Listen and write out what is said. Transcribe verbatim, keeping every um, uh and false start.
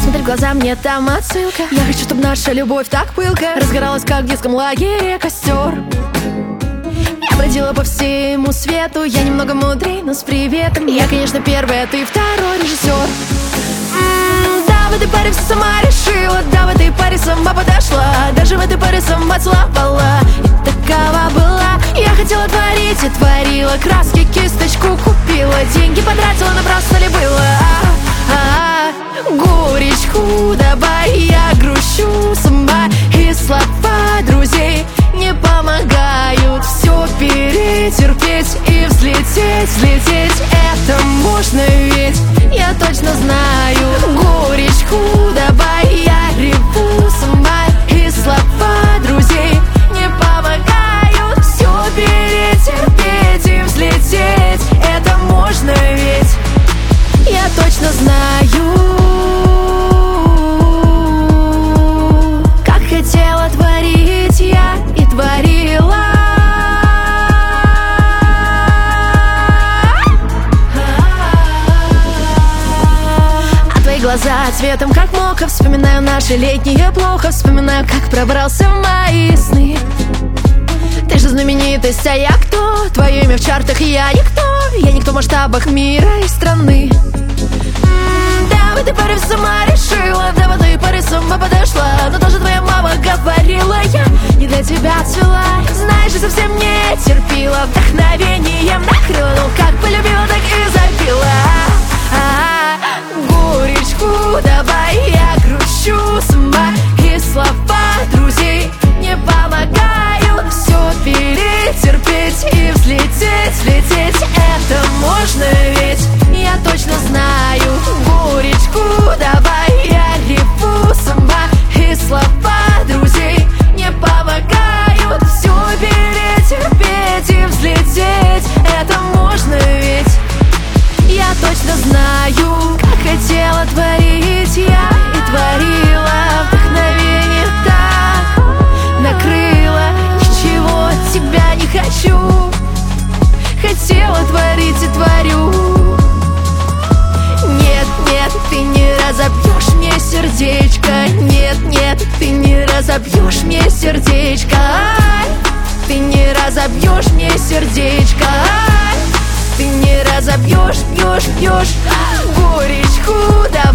Смотри в глаза, мне там отсылка. Я хочу, чтобы наша любовь так пылко разгоралась, как в детском лагере костер. Я бродила по всему свету, я немного мудрей, но с приветом. Я, конечно, первая, ты второй режиссер. М-м, да, в этой паре все сама решила, да, в этой паре сама подошла, даже в этой паре сама целовала. И такова была. Я хотела творить и творила, краски, кисточку купила, деньги потратила, но просто ли было? А-а-а. Горечку добавь, я грущу сама, и слова друзей не помогают все перетерпеть и взлететь, взлететь. Это можно ведь, я точно знаю. Горечку добавь, я реву сама, и слова друзей не помогают все перетерпеть и взлететь. Это можно ведь, я точно знаю. Как хотела творить я и творила. А твои глаза цветом как мока. Вспоминаю наши летние плохо. Вспоминаю, как пробрался в мои сны. Ты же знаменитость, а я кто? Твое имя в чартах, я никто. Я никто в масштабах мира и страны. М-м, да, в этой паре все сама решила, да, в этой паре сама подошла. Но даже твоя мама говорила, я не для тебя цвела. Знаешь, я совсем не терпела, вдохновением накрыла. Ну как полюбила, так и запила. А-а-а. Горечку давай, я грущу сама, и слова друзей не помогают все перетерпеть и взлететь, взлететь. Это можно ведь, я точно знаю. Горечку давай, я реву сама, и слова друзей не помогают все перетерпеть и взлететь. Это можно ведь, я точно знаю. Как хотела творить я и творила, вдохновение так накрыло. Ничего от тебя не хочу, хотела творить и творю. Нет, нет, ты не разобьешь мне сердечко. Нет, нет, ты не разобьешь мне сердечко. Ай, ты не разобьешь мне сердечко. Ай, ты не разобьешь, бьешь, бьешь. Горечку да